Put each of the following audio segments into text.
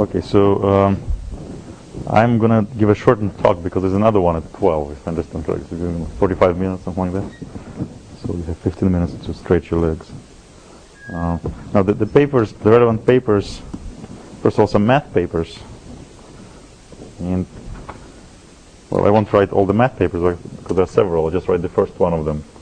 Okay, so I'm gonna give a shortened talk because there's another one at 12, if I understand correctly. So we're doing 45 minutes, something like that. So you have 15 minutes to stretch your legs. Now the papers, the relevant papers, first of all some math papers. And well, I won't write all the math papers because there are several. I'll just write the first one of them.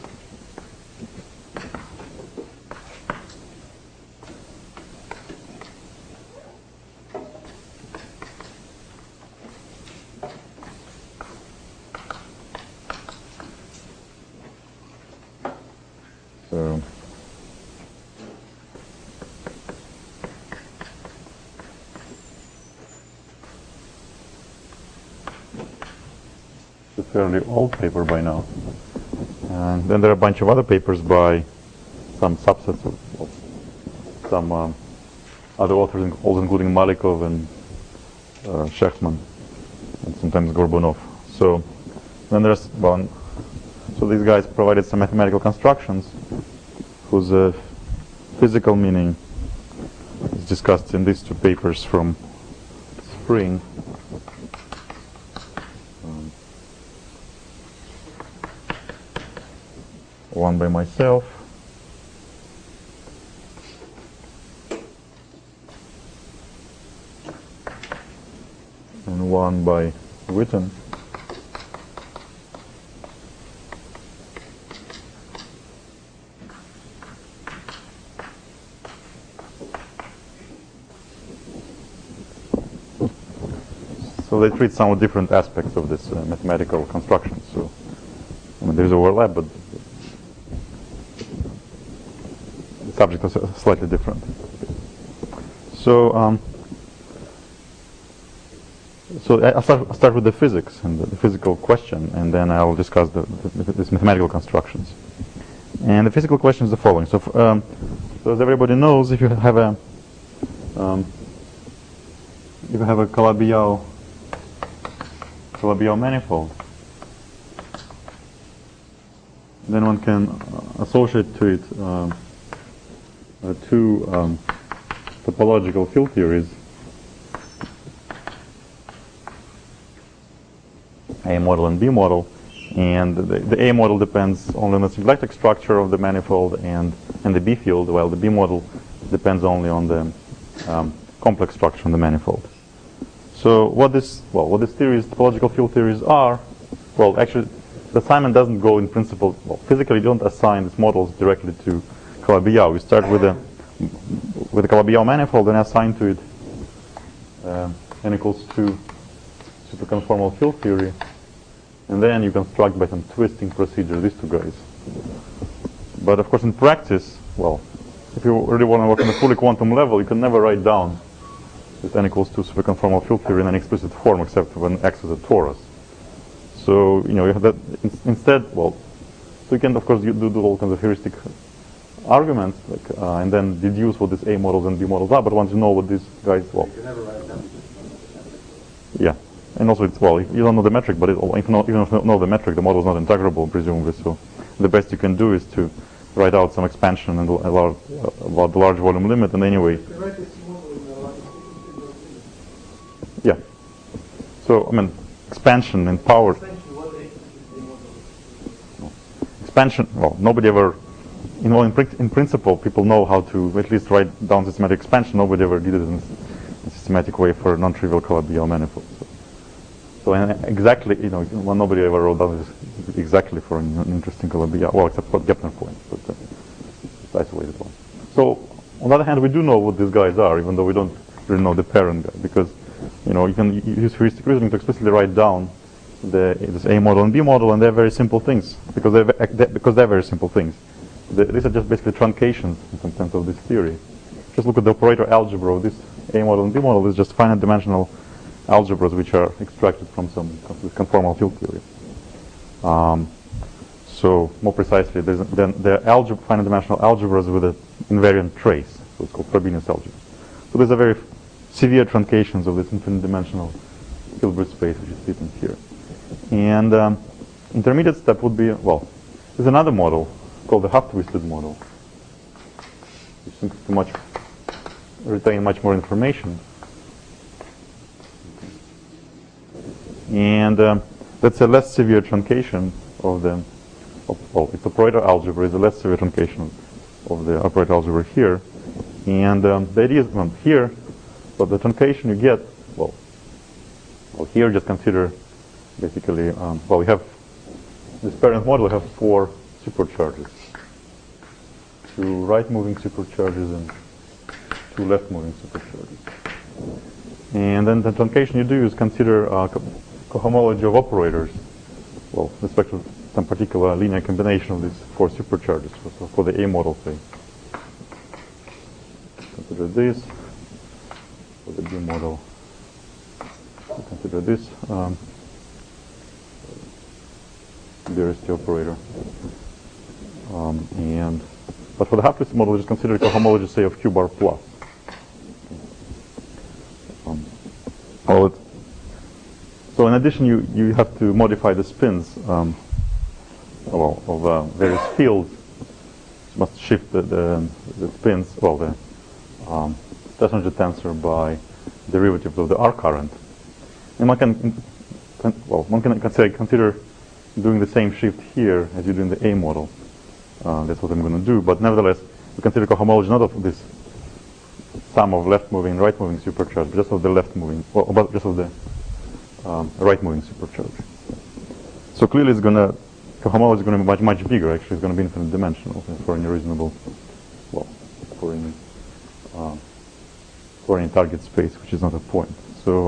It's a fairly old paper by now. And then there are a bunch of other papers by some subsets of some other authors, also including Malikov and Shechtman, and sometimes Gorbunov. So then there's one. So these guys provided some mathematical constructions whose physical meaning is discussed in these two papers from spring. One by myself, and one by Witten. So they treat somewhat different aspects of this mathematical construction. So I mean, there's overlap, but the subject is slightly different. So I'll start with the physics and the physical question, and then I'll discuss these mathematical constructions. And the physical question is the following. So as everybody knows, if you have a Calabi-Yau manifold, then one can associate to it two topological field theories, A model and B model, and the A model depends only on the symplectic structure of the manifold and the B field, while the B model depends only on the complex structure of the manifold. So what these theories, topological field theories, are, well, actually, the assignment doesn't go in principle. Well, physically, you don't assign these models directly to Calabi-Yau. We start with the Calabi-Yau manifold and assign to it n equals 2 superconformal field theory, and then you construct by some twisting procedure these two guys. But of course, in practice, well, if you really want to work on the fully quantum level, you can never write down this n equals 2 superconformal field theory in an explicit form, except when X is a torus. So you have that instead. Well, so you can of course do all kinds of heuristic arguments, like, and then deduce what these A models and B models are. But once you know what these guys, well, you can never write them. Yeah, and also it's, well, you don't know the metric, but even if you know the metric, the model is not integrable presumably. So the best you can do is to write out some expansion and about the large volume limit. And anyway, yeah. So I mean, expansion and power. Expansion. Well, nobody ever. In principle, people know how to at least write down systematic expansion. Nobody ever did it in a systematic way for non-trivial Calabi-Yau manifold. So exactly, nobody ever wrote down this exactly for an interesting Calabi-Yau. Well, except for Gepner points, but it's isolated one. So on the other hand, we do know what these guys are, even though we don't really know the parent guy, because you can use heuristic reasoning to explicitly write down this A model and B model, and they're very simple things because they're very simple things. These are just basically truncations in some sense of this theory. Just look at the operator algebra of this A model and B model. Is just finite dimensional algebras which are extracted from some conformal field theory. So more precisely, there are finite dimensional algebras with an invariant trace. So it's called Frobenius algebra. So these are very severe truncations of this infinite dimensional Hilbert space which is written here. And intermediate step would be, well, there's another model called the half-twisted model, which seems to retain much more information. And that's a less severe truncation of the, well, its operator algebra is a less severe truncation of the operator algebra here. And the idea is, here, but the truncation you get, well, here just consider basically, well, we have this parent model, we have 4 supercharges. 2 right-moving supercharges and 2 left-moving supercharges. And then the truncation you do is consider cohomology of operators, well, with respect to some particular linear combination of these 4 supercharges. So for the A model, say, consider this. For the B model, consider this Biaristi operator. But for the half-twisted model, just consider cohomology, say, of Q bar plus. So in addition, you have to modify the spins of various fields. You must shift the spins, well, the stress energy tensor by derivatives of the R current. And one can consider doing the same shift here as you do in the A model. That's what I'm going to do. But nevertheless, we consider cohomology not of this sum of left-moving and right-moving supercharge, but just of the left-moving, well, just of the right-moving supercharge. So clearly, cohomology is going to be much bigger. Actually, it's going to be infinite dimensional for any reasonable, well, for any target space, which is not a point. So,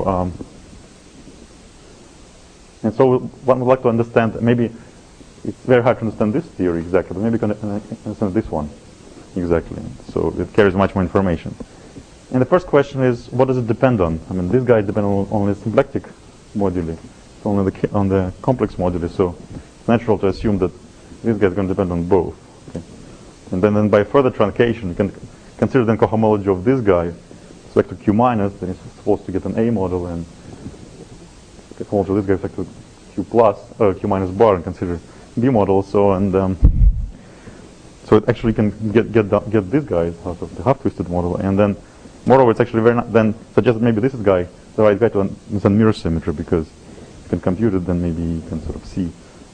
and so one would like to understand, maybe it's very hard to understand this theory exactly, but maybe you can understand this one exactly. So it carries much more information. And the first question is, what does it depend on? I mean, this guy depends on the symplectic moduli, only on the complex moduli. So it's natural to assume that this guy is going to depend on both. Okay? And then by further truncation, you can consider the cohomology of this guy, respect to Q minus, then it's supposed to get an A model, and cohomology of this guy respect to Q plus, Q minus bar, and consider B model. So so it actually can get these guys out of the half-twisted model, and then moreover, it's actually then suggests that maybe this is the right guy to understand mirror symmetry, because you can compute it, then maybe you can sort of see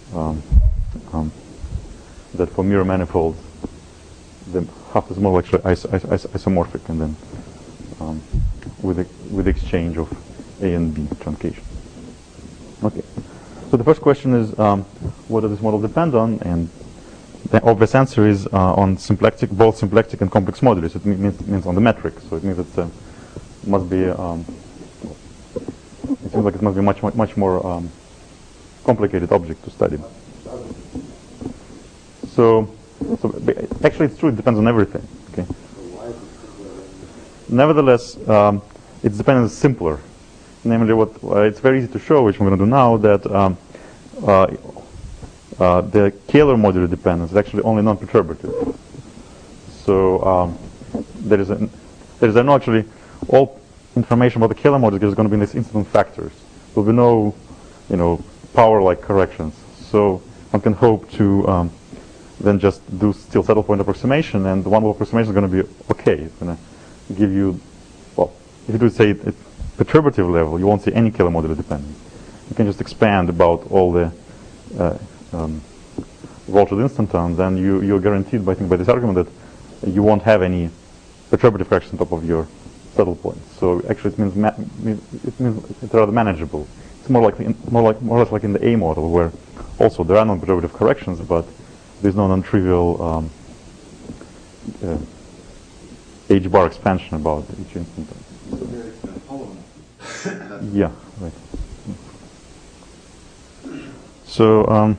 that for mirror manifolds, the half-twisted model actually isomorphic, and then with the exchange of A and B truncation. Okay. So the first question is, what does this model depend on? And the obvious answer is on both symplectic and complex moduli. So it means on the metric. So it means it must be. It seems like it must be much more complicated object to study. So actually, it's true. It depends on everything. Okay. Nevertheless, its dependence is simpler. Namely, it's very easy to show, which we're going to do now, that the Kähler moduli dependence is actually only non-perturbative. So there is no actually all information about the Kähler moduli is going to be in these incident factors. There will be no, power-like corrections. So one can hope to then just do still saddle point approximation, and the one-level approximation is going to be okay. It's going to give you, well, if you do say it perturbative level, you won't see any Kähler moduli dependence. You can just expand about all the Rothschild instantons, then you're guaranteed by this argument that you won't have any perturbative correction on top of your saddle points. So actually, it means it's rather manageable. It's more or less like in the A model, where also there are non-perturbative corrections, but there's no non-trivial H bar expansion about each instanton. Yeah, right. So,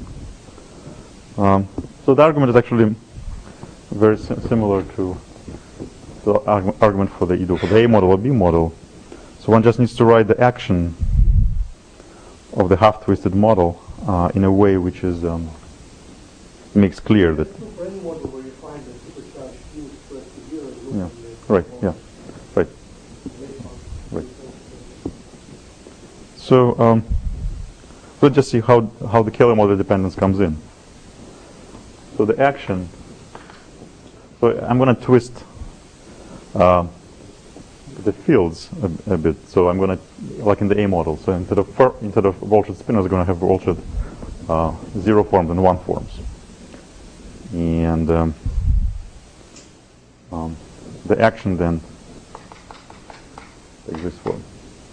so the argument is actually very similar to the argument for the either for the A model or B model. So one just needs to write the action of the half-twisted model in a way which is makes clear that. For any model where you find the supercharged Q expressed to zero, yeah. Right. Yeah. Right. Right. So let's just see how the Kähler moduli dependence comes in. So the action. So I'm going to twist the fields a bit. So I'm going to, like in the A model, so instead of Volchid spinors, I'm going to have Volchid 0 forms and 1 forms. And the action then takes this form.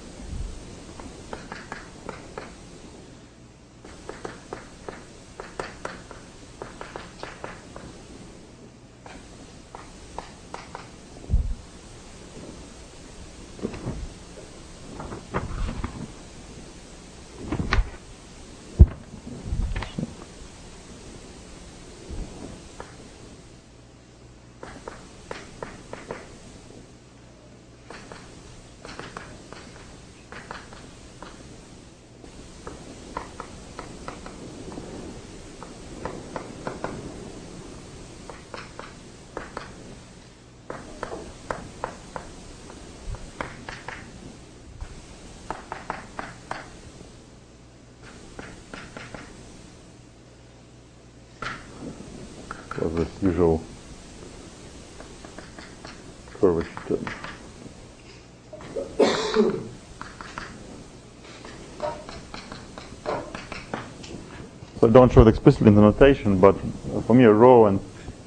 This usual curvature term. So I don't show it explicitly in the notation, but for me a row and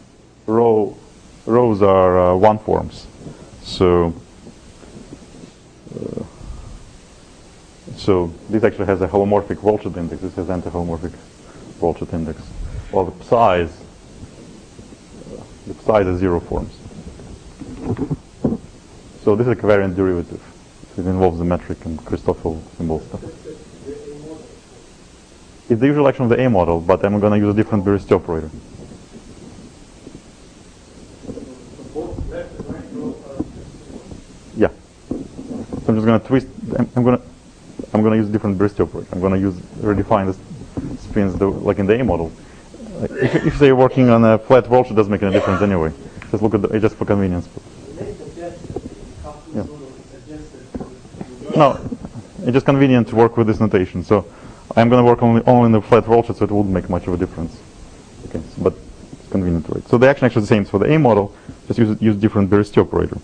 rows are 1 forms. So this actually has a holomorphic Volchid index. This has anti-holomorphic Volchid index. While the size is 0 forms. So this is a covariant derivative. It involves the metric and Christoffel symbol stuff. It's the usual action of the A model, but I'm going to use a different Beresty operator. Yeah. So I'm just going to twist. I'm going to use a different Beresty operator. I'm going to redefine the spins like in the A model. If they're working on a flat Volch, it doesn't make any difference anyway. Just look at just for convenience. Yeah. No, it's just convenient to work with this notation. So I'm going to work only in the flat Volch, so it wouldn't make much of a difference. Okay, but it's convenient, right? So the action actually is the same. So for the A model, just use different Beresty operator.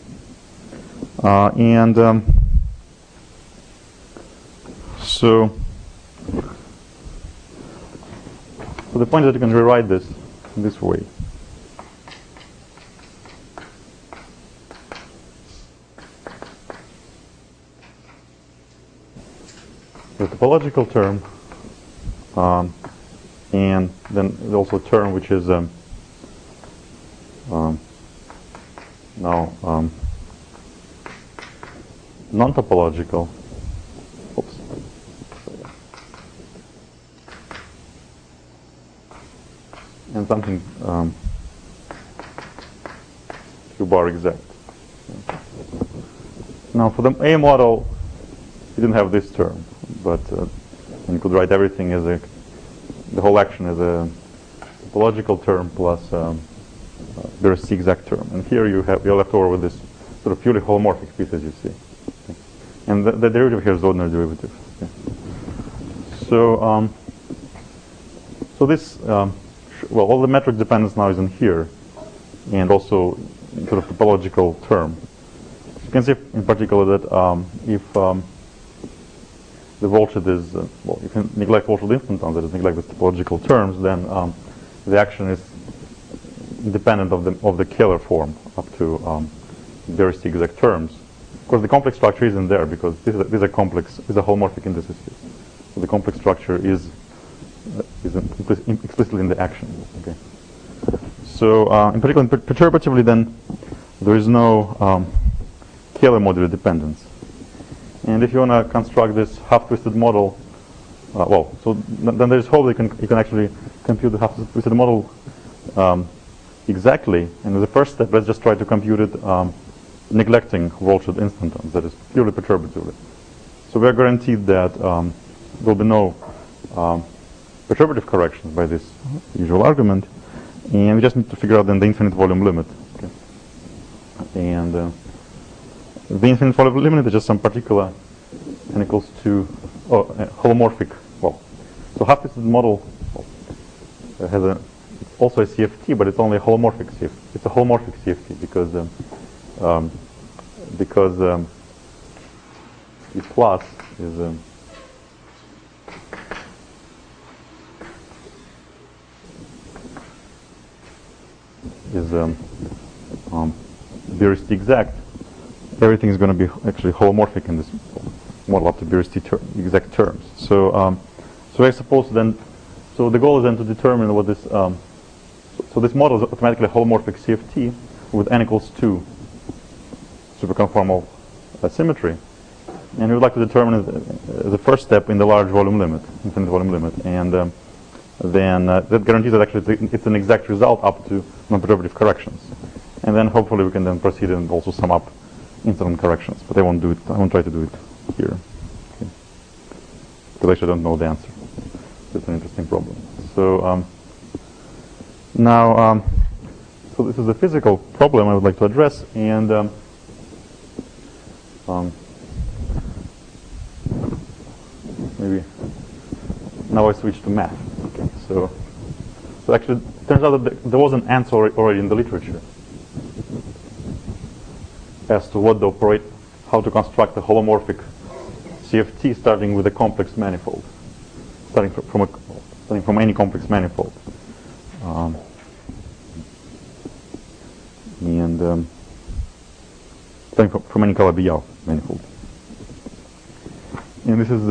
So the point is that you can rewrite this in this way. The topological term, and then also a term which is now non-topological. Oops. And something Q-bar exact. Now for the A model, you didn't have this term, but you could write everything as the whole action as a topological term plus Beresty exact term. And here you're left over with this sort of purely holomorphic piece, as you see. Okay. And the derivative here is ordinary derivative. Okay. So this well, all the metric dependence now is in here, and also sort of topological term. You can see in particular that if the Volchid is, well, if you neglect Volchid instantons, that is, neglect the topological terms, then the action is independent of the Kähler form up to Beresty exact terms. Of course, the complex structure isn't there because these are holomorphic indices here. So the complex structure is explicitly in the action. Okay. So in particular, perturbatively, then there is no Kähler modular dependence. And if you want to construct this half-twisted model, well, so then there's hope you can actually compute the half-twisted model exactly. And as a first step, let's just try to compute it neglecting Volchid instantons, that is purely perturbatively. So we are guaranteed that there will be no perturbative corrections by this usual argument, and we just need to figure out then the infinite volume limit. Okay. And the infinite volume limit is just some particular n equals to holomorphic. Well, so half-twisted model has also a CFT, but it's only a holomorphic CFT. It's a holomorphic CFT because because E plus is BRST exact, everything is going to be actually holomorphic in this model up to BRST exact terms. So so I suppose then, so the goal is then to determine what this, so this model is automatically a holomorphic CFT with n equals 2 superconformal symmetry. And we would like to determine the first step in the large volume limit, infinite volume limit. And then that guarantees that actually it's an exact result up to non-perturbative corrections. And then hopefully we can then proceed and also sum up incident corrections. But I won't do it, I won't try to do it here. Okay. Because I actually don't know the answer. It's an interesting problem. So now, so this is a physical problem I would like to address, and maybe now I switch to math. Okay, so actually, it turns out that there was an answer already in the literature as to what to operate, how to construct a holomorphic CFT starting with a complex manifold, starting from any complex manifold, and starting from any Calabi-Yau manifold. And this is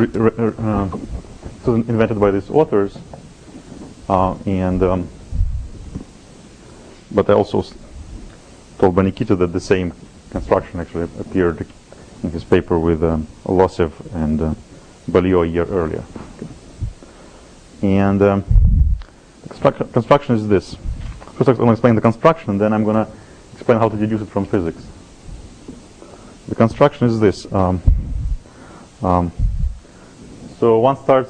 invented by these authors, but I also told by Nikita that the same construction actually appeared in his paper with Losev and Balio a year earlier. And construction is this. First I'm going to explain the construction, and then I'm going to explain how to deduce it from physics. The construction is this. So one starts,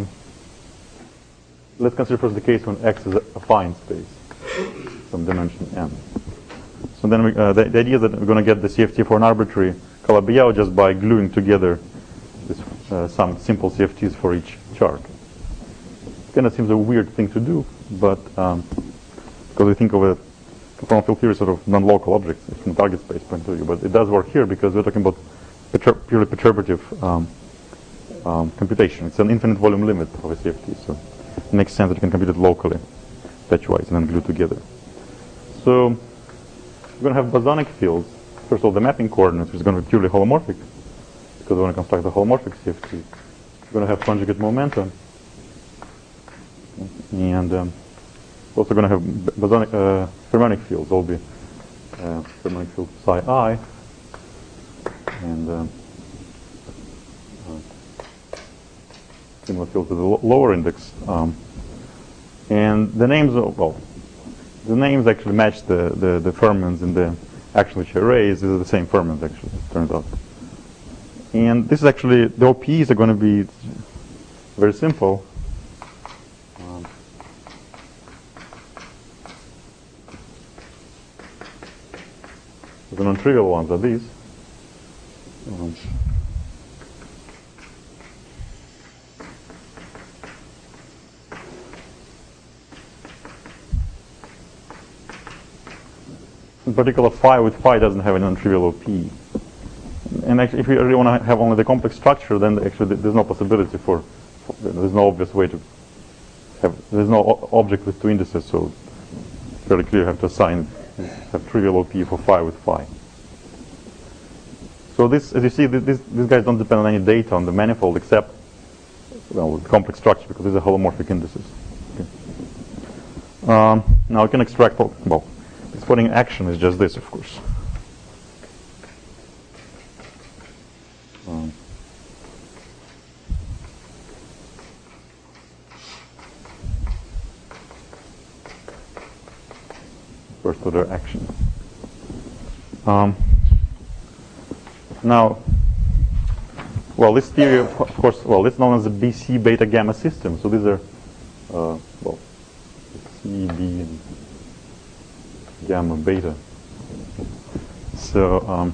let's consider first the case when X is a affine space, some dimension n. So then the idea is that we're going to get the CFT for an arbitrary Calabi-Yau just by gluing together this, some simple CFTs for each chart. It kind of seems a weird thing to do, but because we think of a conformal field theory sort of non-local objects from the target space point of view, but it does work here because we're talking about purely perturbative computation. It's an infinite volume limit of a CFT, so it makes sense that you can compute it locally, patchwise, and then glue together. So we're going to have bosonic fields. First of all, the mapping coordinates, which is going to be purely holomorphic, because we want to construct a holomorphic CFT. We're going to have conjugate momentum, and we're also going to have bosonic fermionic fields. All be fermionic field psi I, and similar field to the lower index. And the names, the names actually match the fermions in the Action-Rich arrays. These are the same fermions, actually, it turns out. And this is actually, the OPEs are going to be very simple. The non-trivial ones are these. In particular, phi with phi doesn't have a non-trivial OP. And actually, if you really want to have only the complex structure, then actually there's no possibility for there's no obvious way to have, there's no object with two indices, so it's fairly clear you have to have trivial OP for phi with phi. So this, as you see, these guys don't depend on any data on the manifold except, well, the complex structure, because these are holomorphic indices. Okay. Now we can extract, well, exploding action is just this, of course. First order action. Now, well, this theory, of course, well, it's known as the BC beta gamma system. So these are, well, C, B, and gamma beta. So,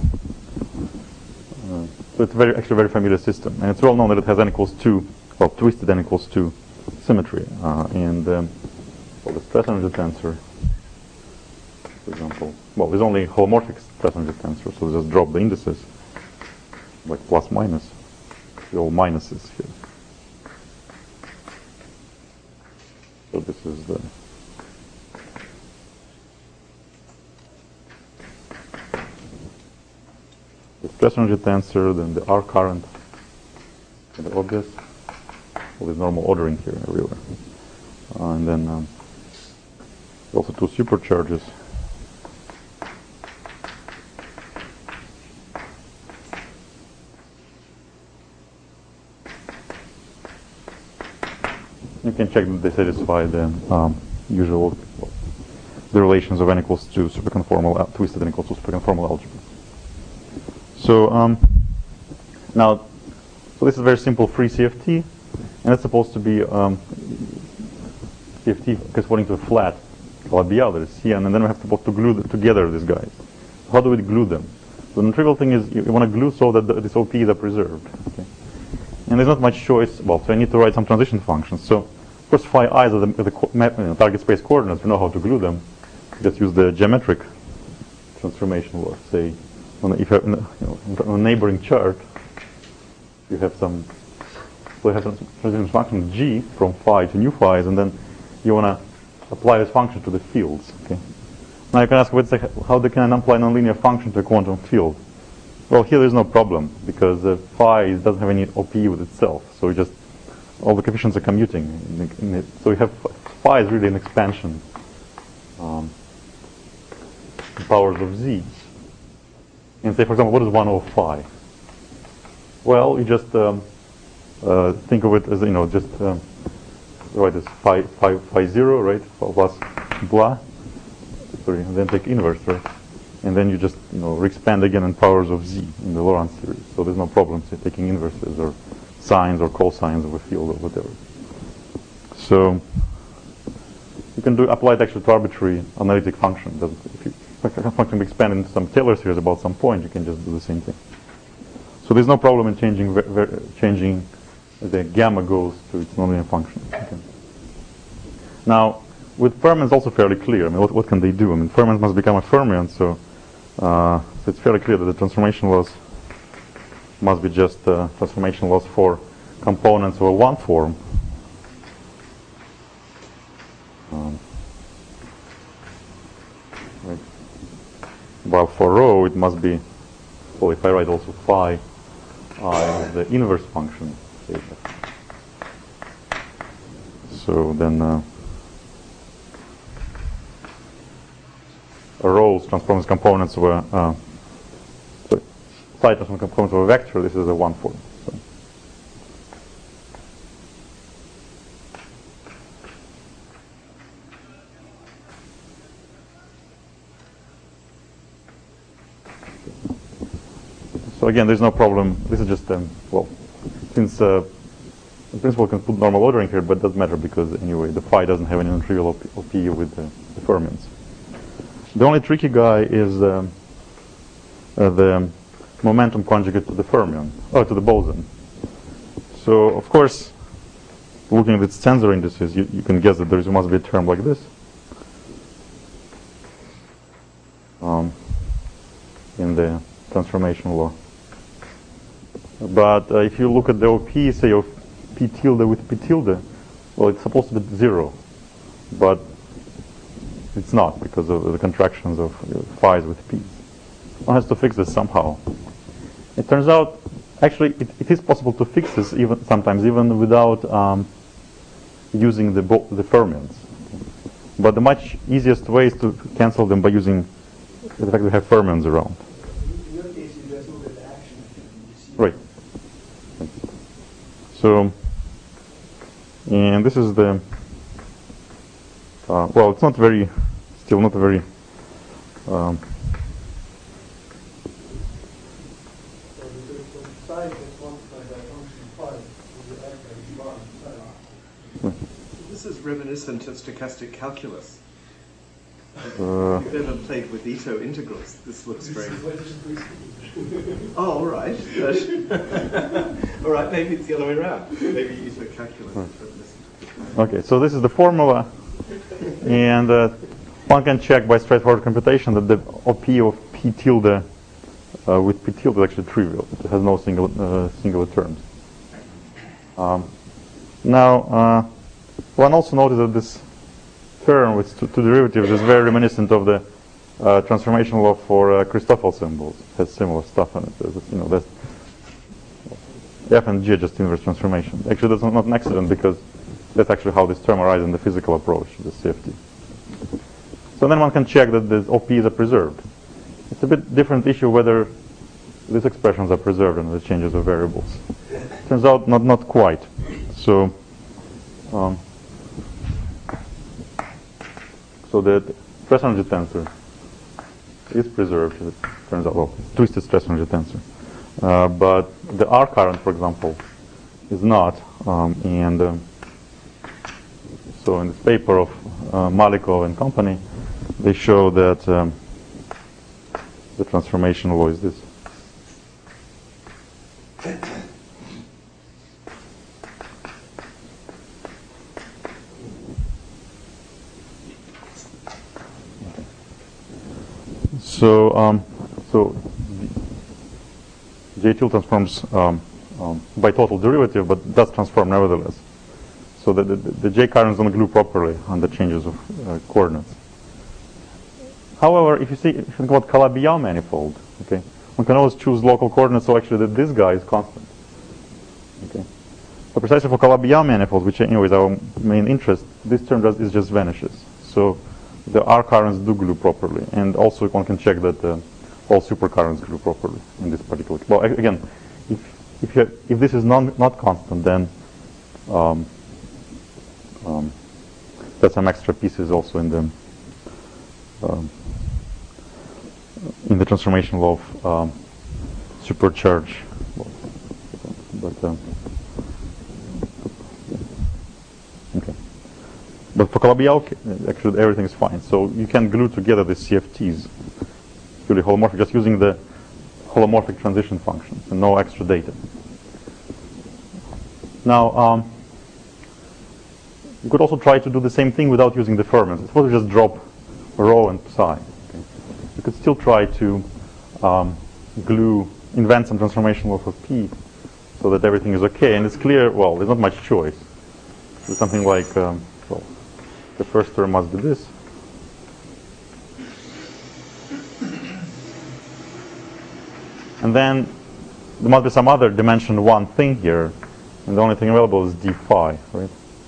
so it's actually a very familiar system, and it's well known that it has n equals 2, well, twisted n equals 2 symmetry, and well, the stress energy tensor. for example. Well, there's only holomorphic Strassmann tensor, so just drop the indices, like plus minus, all minuses here. So this is the Strassmann tensor, then the R current, and the obvious. All this normal ordering here everywhere. And then also two supercharges. You can check that they satisfy the usual, the relations of n equals to superconformal, twisted n equals to superconformal algebra. So now, so this is very simple free CFT, and it's supposed to be CFT corresponding to a flat LBL, that is Cn, and then we have to glue together these guys. How do we glue them? So the trivial thing is you want to glue so that this OPs are preserved. Okay? And there's not much choice. Well, so I need to write some transition functions. So of course phi i's are the target space coordinates. We know how to glue them. Just use the geometric transformation law. Say, if you have, on a neighboring chart, you have some. So you have some transition function g from phi to new phi's, and then you want to apply this function to the fields. Okay. Now you can ask, how can I apply a nonlinear function to a quantum field? Well, here there's no problem because phi doesn't have any OP with itself, so we just all the coefficients are commuting in it. So we have phi is really an expansion powers of z. And say, for example, what is 1 over phi? Well, you just think of it as, just write this phi 0, right? Plus blah. Sorry, and then take inverse, right? And then you just, re-expand again in powers of z in the Laurent series. So there's no problem say, taking inverses or sines or cosines of a field or whatever. So you can apply it actually to arbitrary analytic function. If a function be expanded into some Taylor series about some point, you can just do the same thing. So there's no problem in changing the gamma goes to its nonlinear function. Okay. Now, with fermions, it's also fairly clear. I mean, what can they do? I mean, fermions must become a fermion, so it's fairly clear that the transformation laws must be just transformation laws for components of a one form. Right. While for rho, it must be, well, if I write also phi I is the inverse function. So then rho transforms components of a phi transforms components of a vector. This is a one form. So again, there's no problem. This is just, well, since in principle we can put normal ordering here, but it doesn't matter because anyway, the phi doesn't have any non-trivial OP with the fermions. The only tricky guy is the momentum conjugate to the fermion, or to the boson. So of course, looking at its tensor indices, you can guess that there must be a term like this. In the transformation law. But if you look at the OP, say of P tilde with P tilde, well, it's supposed to be 0, but it's not because of the contractions of phi's with P's. One has to fix this somehow. It turns out, actually, it is possible to fix this sometimes even without using the fermions. But the much easiest way is to cancel them by using the fact that we have fermions around. In your case, you just look at the action. Right. So, and this is the, well, it's not very, still not a very, So the psi gets multiplied by function phi, will be added by bar psi. This is reminiscent of stochastic calculus. If you've ever played with Ito integrals, this looks very... Oh, all right. All right, maybe it's the other way around. Maybe Ito calculus is reminiscent. okay, so this is the formula, and one can check by straightforward computation that the OP of P tilde with P tilde is actually trivial. It has no singular terms. Now, one also noticed that this term with two derivatives is very reminiscent of the transformation law for Christoffel symbols. It has similar stuff in it. There's F and G are just inverse transformation. Actually, that's not an accident because that's actually how this term arises in the physical approach, the CFT. So then one can check that the OPs are preserved. It's a bit different issue whether these expressions are preserved in the changes of variables. Turns out not quite. So the stress energy tensor is preserved. It turns out, well, twisted stress energy tensor. But the R current, for example, is not. So in this paper of Malikov and company, they show that the transformation law is this. So J tilde transforms by total derivative, but does transform nevertheless. So the J currents don't glue properly on the changes of coordinates. However, if you think about Calabi-Yau manifold, okay, one can always choose local coordinates so actually that this guy is constant. Okay. So precisely for Calabi-Yau manifold, which anyway is our main interest, this term just vanishes. So the R currents do glue properly, and also one can check that all supercurrents glue properly in this particular case. Well, again, if this is not constant, then there's some extra pieces also in the transformation law of supercharge. Okay. But for Calabi-Yau, actually everything is fine. So you can glue together the CFTs, purely holomorphic, just using the holomorphic transition functions and no extra data. Now, you could also try to do the same thing without using the fermions. Suppose you just drop rho and psi. Okay. You could still try to invent some transformation law for P so that everything is okay. And it's clear, well, there's not much choice. There's something like, well, the first term must be this. And then there must be some other dimension 1 thing here. And the only thing available is d phi, right?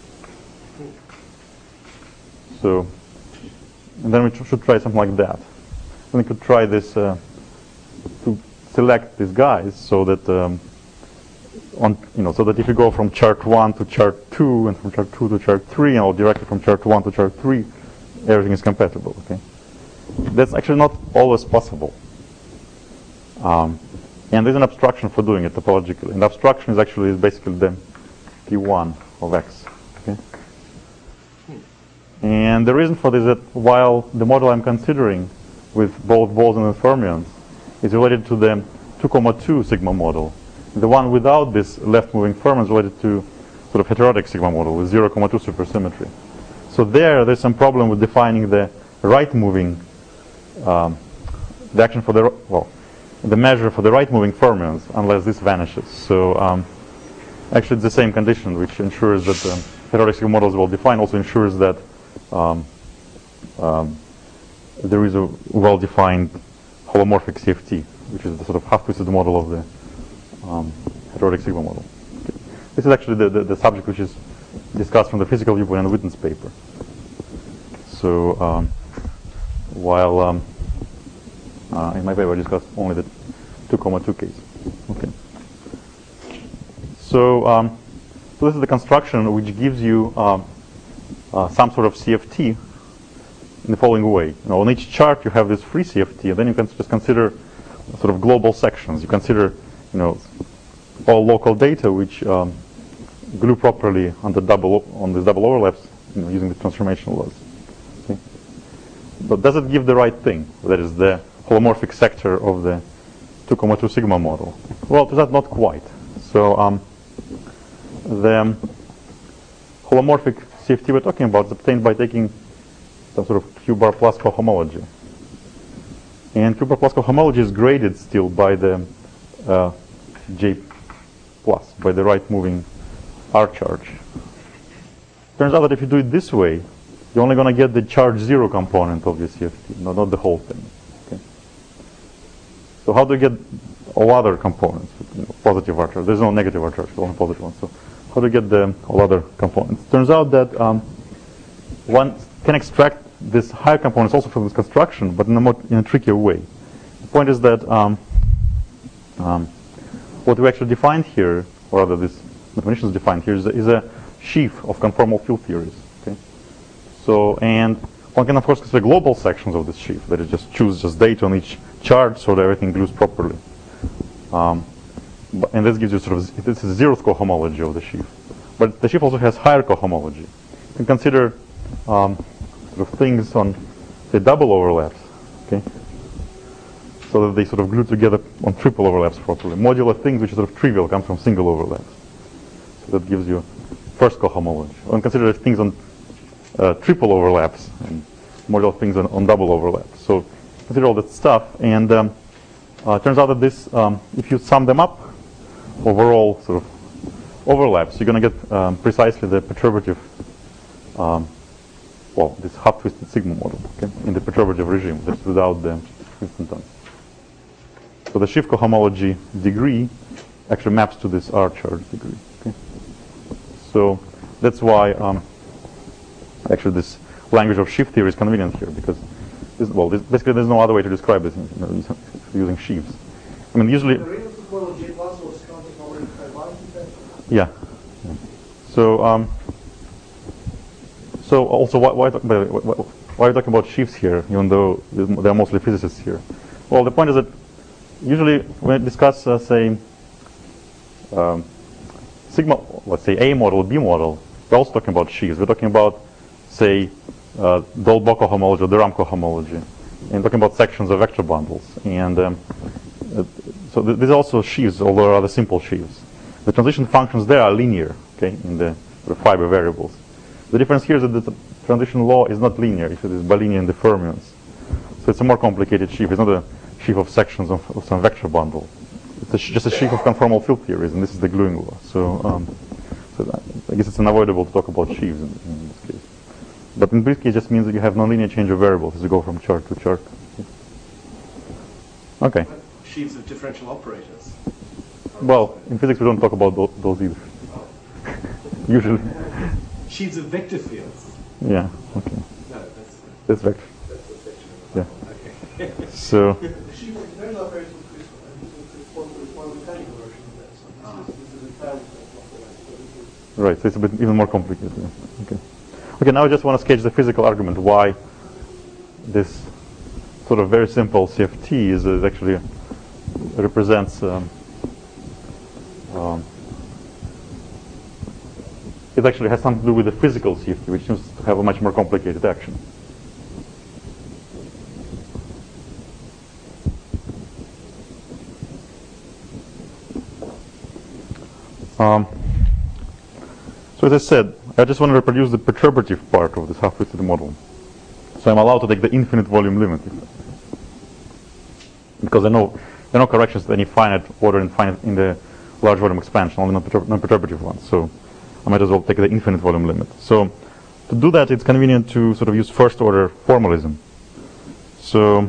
So, and then we should try something like that. And we could try this to select these guys so that so that if you go from chart 1 to chart 2 and from chart 2 to chart 3 or directly from chart 1 to chart 3, everything is compatible. Okay, that's actually not always possible. And there's an abstraction for doing it topologically. And the abstraction is basically the P1 of X. Okay. And the reason for this is that while the model I'm considering with both Bose and fermions is related to the 2,2 sigma model, the one without this left-moving fermion is related to sort of heterotic sigma model with 0,2 supersymmetry. So there's some problem with defining the right-moving, the action for the measure for the right-moving fermions unless this vanishes. So actually it's the same condition which ensures that heterotic sigma models well defined, also ensures that there is a well-defined holomorphic CFT, which is the sort of half-twisted model of the heterotic sigma model. Okay. This is actually the subject which is discussed from the physical viewpoint in Witten's paper. So while in my paper I discussed only the 2,2 case. Okay. So this is the construction which gives you some sort of CFT in the following way. On each chart you have this free CFT, and then you can just consider sort of global sections. You consider, all local data which glue properly on these double overlaps, using the transformation laws. Okay. But does it give the right thing? That is the holomorphic sector of the 2,2 sigma model. Well, to that, not quite. So the holomorphic CFT we're talking about is obtained by taking some sort of Q bar plus cohomology. And Q bar plus cohomology is graded still by the J plus, by the right moving R charge. Turns out that if you do it this way, you're only going to get the charge 0 component of your CFT, not the whole thing. Okay? So how do you get all other components? Positive R charge. There's no negative R charge, only positive one. So how do you get all other components? Turns out that one can extract this higher components also from this construction, but in a trickier way. The point is that what we actually defined here, or rather this definition is defined here, is a sheaf of conformal field theories. Okay? So, and one can of course consider global sections of this sheaf, that is choose data on each charge so that everything glues properly. And this gives you this is zeroth cohomology of the sheaf. But the sheaf also has higher cohomology. You can consider things on the double overlaps, okay? So that they glue together on triple overlaps properly. Modular things which are trivial come from single overlaps. So that gives you first cohomology. Or consider things on triple overlaps and modular things on double overlaps. So consider all that stuff, and it turns out that this, if you sum them up, overall overlaps, you're going to get precisely the perturbative, this half-twisted sigma model, okay, in the perturbative regime, that's without the instantons. So the sheaf cohomology degree actually maps to this R charge degree. Okay? So that's why actually this language of sheaf theory is convenient here, because basically there's no other way to describe this using sheaves. I mean, usually. Yeah. So so also why are you talking about sheaves here, even though there are mostly physicists here? Well, the point is that usually when we discuss, say, sigma, let's say A model, B model, we're also talking about sheaves. We're talking about, say, Dolbeault cohomology or de Rham cohomology, and talking about sections of vector bundles. And so these are also sheaves, although rather simple sheaves. The transition functions there are linear, okay, in the fiber variables. The difference here is that the transition law is not linear, it is bilinear in the fermions. So it's a more complicated sheaf. It's not a sheaf of sections of some vector bundle. It's just a sheaf of conformal field theories, and this is the gluing law. So, I guess it's unavoidable to talk about sheaves in this case. But in this case, it just means that you have nonlinear change of variables as you go from chart to chart. Okay. Sheaves of differential operators. Well, in physics, we don't talk about those either. Usually. Sheaves of vector fields. Yeah. Okay. No, that's vector. That's a section. Yeah. Okay. So. The sheaf of differential operators is one mechanical version of that. So this is a time operator. Right. So it's a bit even more complicated. Yeah. Okay. Okay. Now I just want to sketch the physical argument why this sort of very simple CFT is actually represents. It actually has something to do with the physical CFT, which seems to have a much more complicated action. So as I said, I just want to reproduce the perturbative part of this half-twisted model. So I'm allowed to take the infinite volume limit. Because there are no corrections to any finite order in the large volume expansion, only non-perturbative ones. So I might as well take the infinite volume limit. So to do that, it's convenient to use first order formalism. So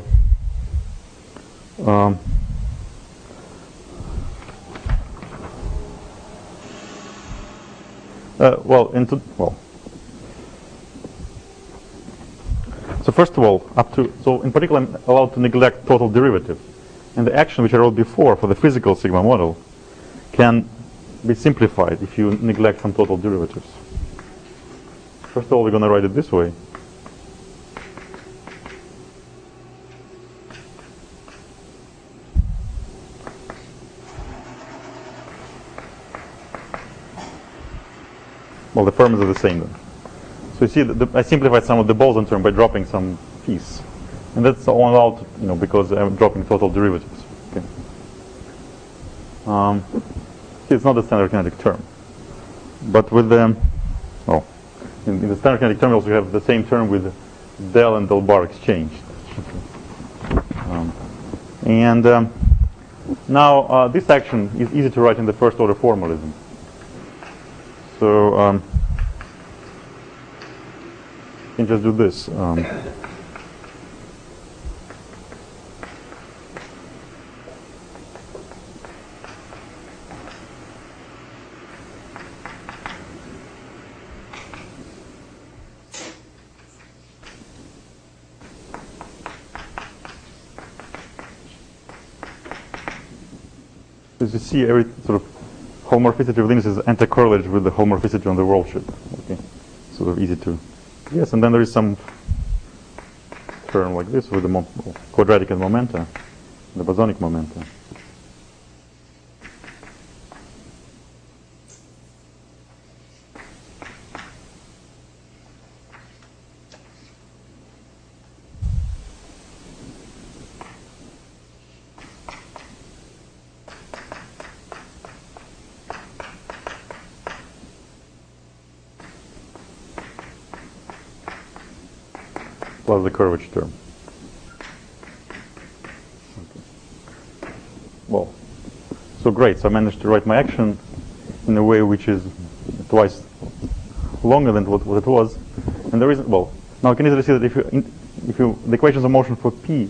so first of all, in particular, I'm allowed to neglect total derivatives. And the action which I wrote before for the physical sigma model can be simplified if you neglect some total derivatives. First of all, we're going to write it this way. Well, the forms are the same then. So you see, I simplified some of the Boltzmann term by dropping some piece. And that's all allowed, because I'm dropping total derivatives. Okay. It's not the standard kinetic term. But with the, in the standard kinetic term, we also have the same term with del and del bar exchanged. Now this action is easy to write in the first order formalism. So you can just do this. As you see, every sort of homomorphicity of Linus is anti-correlated with the homomorphicity on the world-ship. Okay, sort of easy to guess. And then there is some term like this with the quadratic and momenta, the bosonic momenta. Plus the curvature term. Okay. Well, so great. So I managed to write my action in a way which is twice longer than what it was. And the reason, well, now you can easily see that if you the equations of motion for P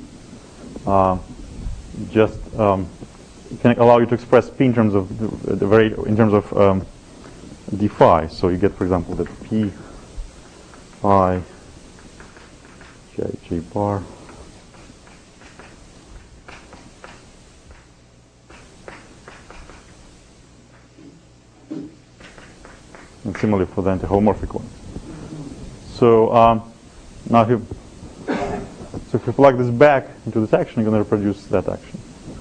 just can allow you to express P in terms of d phi. So you get, for example, that P phi J bar and similarly for the anti-homomorphic one. So now if you plug this back into this action, you're going to reproduce that action.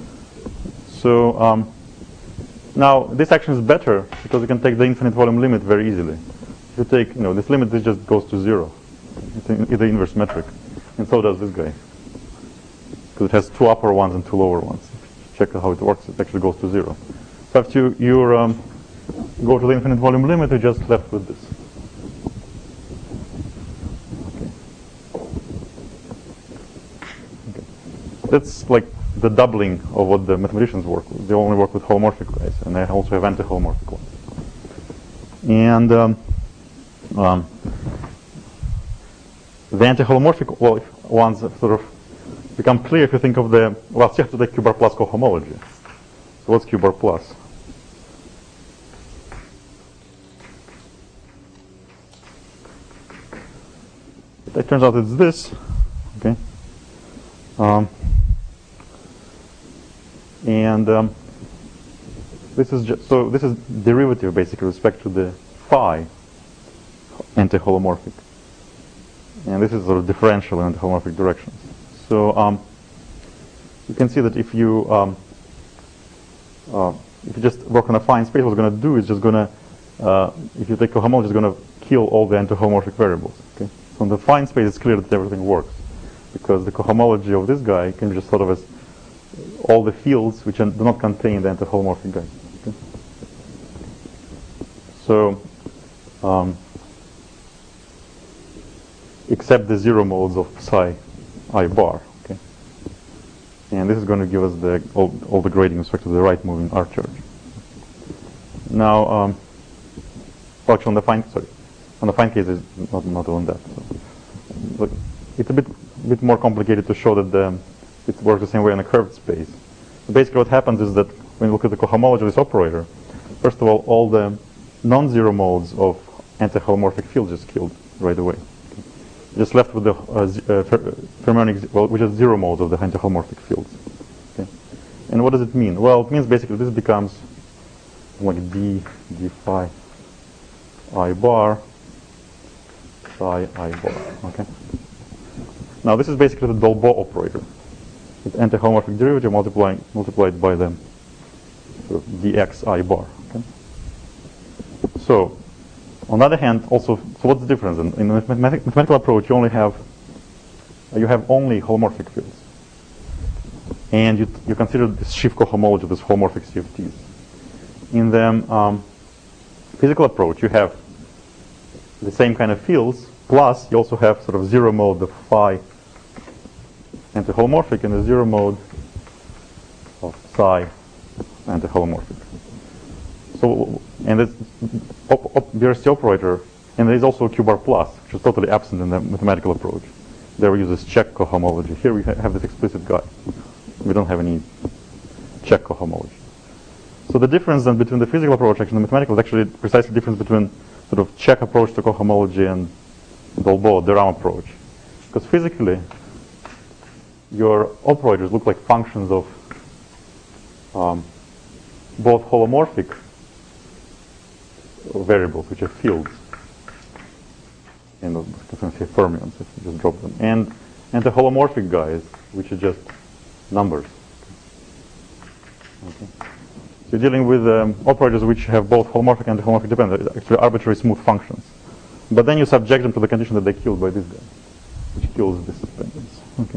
So now this action is better because you can take the infinite volume limit very easily. If you take, this limit, this just goes to 0. It's the inverse metric. And so does this guy. Because it has 2 upper ones and 2 lower ones. Check how it works, it actually goes to 0. So after you go to the infinite volume limit, you're just left with this. Okay. That's like the doubling of what the mathematicians work with. They only work with holomorphic guys, and they also have anti-holomorphic ones. And the anti-holomorphic ones sort of become clear if you think of the, well, you have to take Q bar plus cohomology. So what's Q bar plus? It turns out it's this, okay? This is just, so this is derivative basically with respect to the phi anti-holomorphic. And this is sort of differential in anti-holomorphic directions. So you can see that if you just work on a fine space, what it's going to do is just going to, if you take cohomology, it's going to kill all the anti-holomorphic variables. Okay? So in the fine space, it's clear that everything works, because the cohomology of this guy can be just sort of as all the fields which do not contain the anti-holomorphic guy. Okay? So except the 0 modes of psi I bar. Okay? And this is going to give us all the grading with respect to the right moving R charge. Now, actually on the fine case is not on that. So. But it's a bit more complicated to show that it works the same way in a curved space. So basically what happens is that when you look at the cohomology of this operator, first of all the non-zero modes of anti-holomorphic fields just killed right away. Just left with the fermionic, which is 0 modes of the anti-holomorphic fields. Okay? And what does it mean? Well, it means basically this becomes like d phi I bar psi I bar. Okay. Now this is basically the Dolbeault operator. It's anti-holomorphic derivative multiplied by the sort of dx I bar. Okay. So. On the other hand, also, so what's the difference? In the mathematical approach, you have only holomorphic fields, and you consider this Schiff cohomology of this holomorphic CFTs. In the physical approach, you have the same kind of fields, plus you also have sort of zero mode, the phi anti-holomorphic, and the zero mode of psi anti-holomorphic. So, and it's BRC operator, and there is also a Q-bar plus, which is totally absent in the mathematical approach. There we use this check cohomology. Here we have this explicit guy. We don't have any check cohomology. So the difference then between the physical approach and the mathematical is actually precisely the difference between sort of check approach to cohomology and Dolbeault, de Rham approach. Because physically, your operators look like functions of both holomorphic variables, which are fields, and essentially fermions, if you just drop them, and the holomorphic guys, which are just numbers. Okay. So you're dealing with operators which have both holomorphic and holomorphic dependence, actually arbitrary smooth functions. But then you subject them to the condition that they're killed by this guy, which kills this dependence. Okay.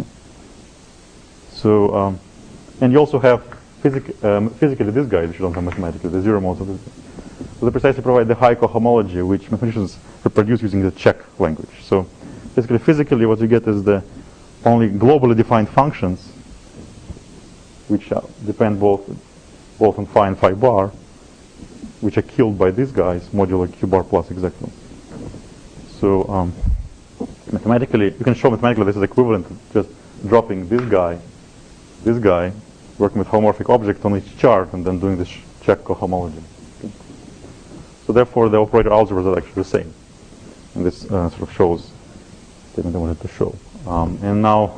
So, and you also have physically this guy, which you don't have mathematically, the zero modes of this guy. So they precisely provide the high cohomology, which mathematicians reproduce using the check language. So basically, physically, what you get is the only globally defined functions, which depend both on phi and phi bar, which are killed by these guys, modulo Q bar plus exactly. So mathematically, you can show mathematically this is equivalent to just dropping this guy, working with homomorphic object on each chart, and then doing this check cohomology. Okay. So therefore, the operator algebras are actually the same. And this sort of shows the statement I wanted to show. And now,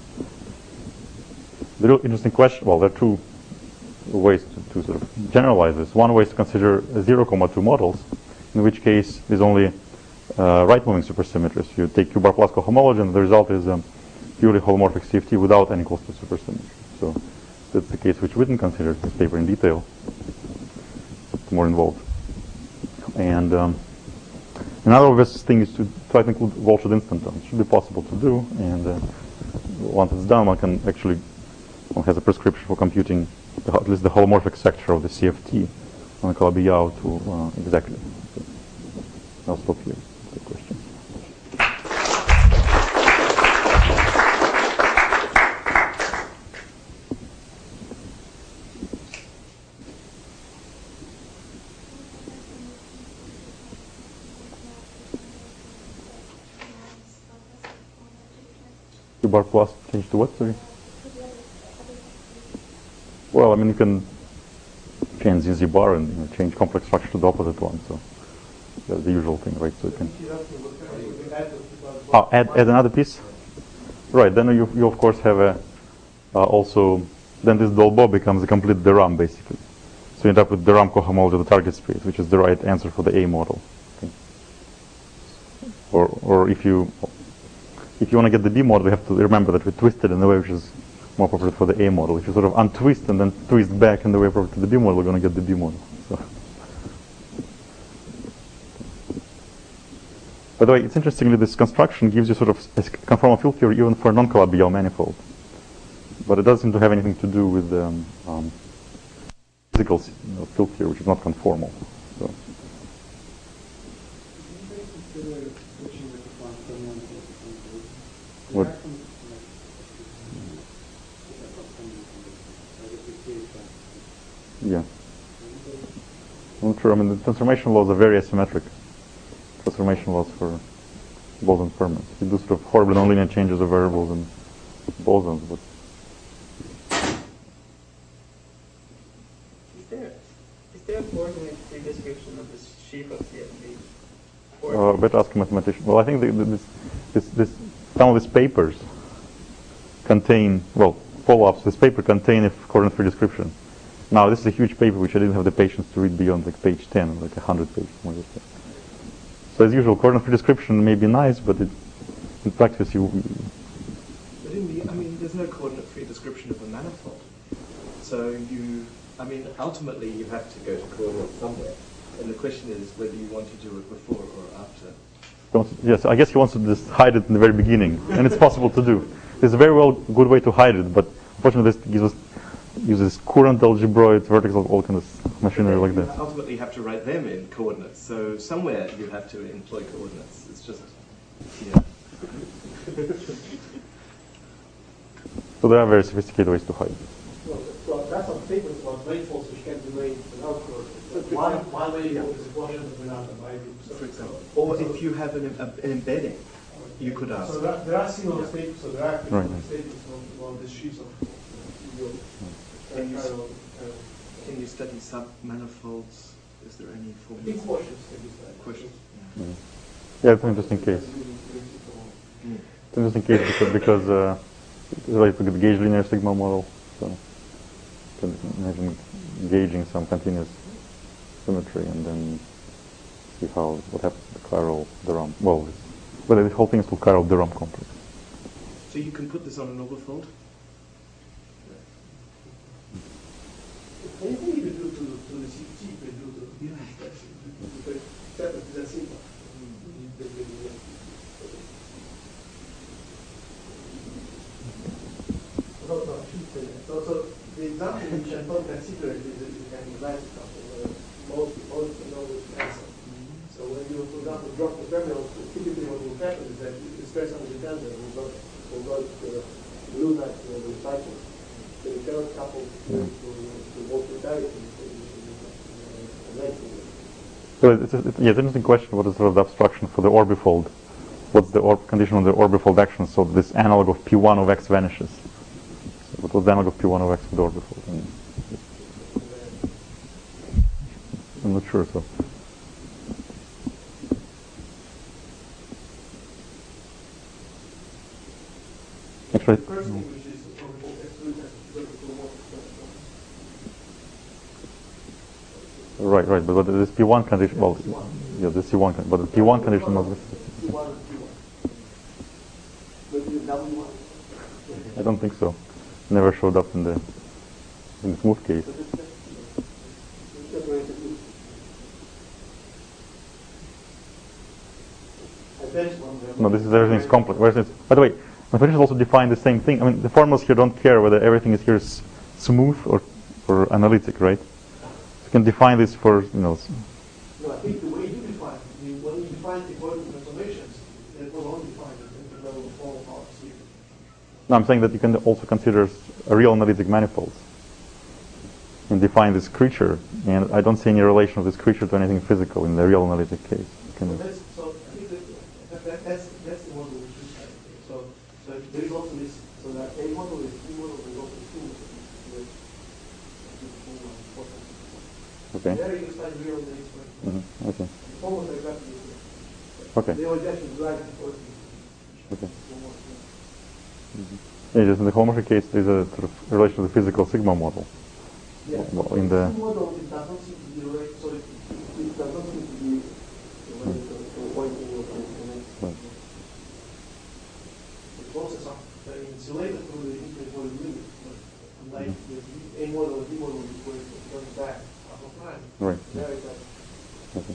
the real interesting question, well, there are two ways to sort of generalize this. One way is to consider 0,2 models, in which case there's only right-moving supersymmetries. You take Q bar plus cohomology, and the result is purely holomorphic CFT without any cluster supersymmetry. So that's the case which we didn't consider in this paper in detail. It's more involved. And another obvious thing is to try to include Walshad instantons. It should be possible to do, and once it's done, one has a prescription for computing at least the holomorphic sector of the CFT on Calabi-Yau to exactly. So I'll stop here. Take questions. Q bar plus change to what, sorry? Well, I mean, you can change Z bar and change complex structure to the opposite one. So that's the usual thing, right? So you can add another piece, right? Then you of course have a also then this Dolbeault becomes a complete de Rham basically. So you end up with de Rham cohomology of the target space, which is the right answer for the A model. Okay. Or if you want to get the B model, you have to remember that we twisted in a way which is more appropriate for the A model. If you sort of untwist and then twist back in the way appropriate to the B model, we're going to get the B model. So. By the way, it's interestingly this construction gives you sort of a conformal field theory even for a non-Calabi-Yau manifold. But it doesn't seem to have anything to do with the physical field theory, which is not conformal. So. What? Yeah. I'm not sure. I mean, the transformation laws are very asymmetric. Transformation laws for boson fermions. You do sort of horribly nonlinear changes of variables and bosons, but is there a coordinate free description of this sheaf of CFT? Better ask a mathematician. Well, I think some of these papers contain, well, follow-ups. This paper contain a coordinate free description. Now, this is a huge paper which I didn't have the patience to read beyond like page 10, like 100 pages. More than that. So as usual, coordinate free description may be nice, but in practice you... But I mean, there's no coordinate free description of a manifold. So ultimately you have to go to coordinates somewhere. And the question is whether you want to do it before or after. Yes, I guess he wants to just hide it in the very beginning, and it's possible to do. There's a very good way to hide it, but unfortunately this uses current algebroid, vertex, all kind of machinery like that. Ultimately you have to write them in coordinates, so somewhere you have to employ coordinates. It's just Yeah. So there are very sophisticated ways to hide. Well, that's on paper about manifolds which can be made without closure. One manifold is quotient without a bigroup. For example. Or if you have an embedding, you could ask. So there are similar statements, so there are Right. statements on the sheets of your Can you s- Chiral. Can you study submanifolds? Is there any I formula? think quotients can be studied. Questions? Mm. Yeah, it's an interesting case. Mm. It's an interesting case because it's related to the gauge linear sigma model. So you can imagine gauging some continuous symmetry and then see what happens to the chiral Durham. Well, the whole thing is called chiral Durham complex. So you can put this on an overfold? Anything you can do to the CT, you can do to the except it is a sigma. No, I shouldn't say that. So the example which I thought considered is an anxiety example where most always answer. So when you, for example, drop the terminals, typically what will happen is that you stress on the tensor and will go to blue light or the cycle. So you cannot couple to both totality. So it's an interesting question. What is sort of the abstraction for the orbifold? What's the condition on the orbifold action? So this analog of P1 of x vanishes. So what was the analog of P1 of x with the orbifold? I'm not sure. So actually, The first thing which is orbital exclude right. But this P1 condition. Well, yeah, the C1. But the P1 condition was. P1 and P1. But the W1. I don't think so. Never showed up in the smooth case. No, this is everything is complex. By the way, mathematicians also define the same thing. I mean, the formulas here don't care whether everything is here smooth or analytic, right? You can define this for No, I think the way you define it, when you define the avoidance transformations, it will only define it at the level of formal power series. No, I'm saying that you can also consider a real analytic manifold and define this creature, and I don't see any relation of this creature to anything physical in the real analytic case. So I think that's the model which we have. So there is also this, so that A model is P model is also Q model. Okay. There you study real analytic manifold. Okay. It's almost exactly the same. Okay. They were just derived before. Okay. Yeah, just in the homomorphic case, there's a sort of relation to the physical sigma model. Yeah. Well, in the model, it does not seem to be related, so it does not seem to be related to pointing or anything. Right. The process of insulated from the infinite volume limit, but unlike the A model and B model, where it goes back half of time. Right. There it is. Okay.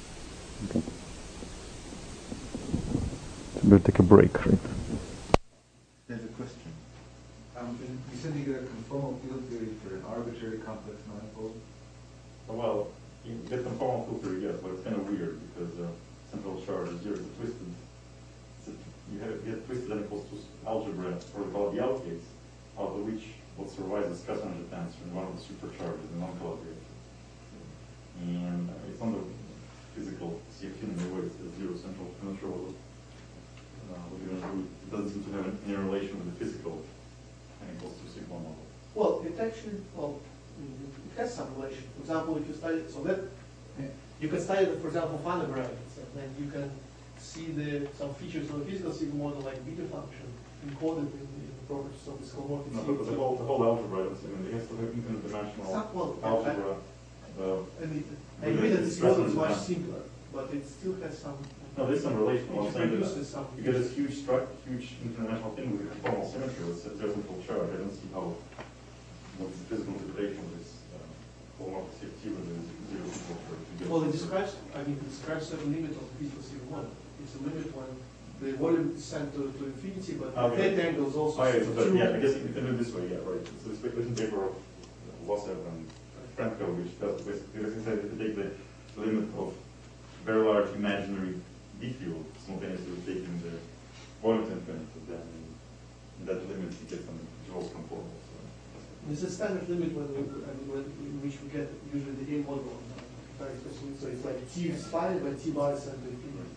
So we'll take a break, right? There's a question. You said you get a conformal field theory for an arbitrary complex manifold. Well, you get conformal field theory, yes, but it's kind of weird because central charge is zero. It's a twisted. You get twisted unequals to algebra for the Calabi-Yau case, out of which what survives is Casanger tensor and one of the supercharges, the non-Calabi-Yau. And it's not a physical CFT in any way. It's a zero central. I'm not sure what you're going to do. It doesn't seem to have any relation with the physical equals to sigma model. Well, it actually, it has some relation. For example, if you study, so that you can study, for example, Fano gradients, and then you can see some features of the physical sigma model, like beta function, encoded in the properties of this homomorphic No, but the whole algebra, I mean, it has to have infinite dimensional algebra. I agree that this model is much simpler, but it still has some. No, there's some relation. It produces some. You get this huge interdimensional thing with a conformal symmetry with zero central charge. I don't see what's the physical interpretation of this homomorphic CFT with a zero central charge. Well, it describes certain limit of the physical sigma model. It's a limit when the volume is sent to infinity, but the theta angle is also. I guess you can do it this way, yeah, right. So the speculation paper of Lossev and Franco, which does basically say that you take the limit of very large imaginary B field simultaneously with taking the volume to infinity, then in that limit you get some Joule conformal. So This is standard limit in which we get usually the A model on very especially. So it's like T is fine, but T bar is under infinity.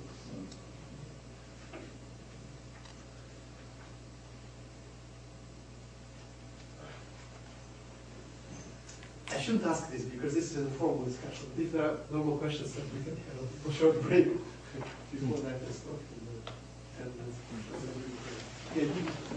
I shouldn't ask this because this is an informal discussion. If there are normal questions, then we can have a short break before that is stopped. And, yeah,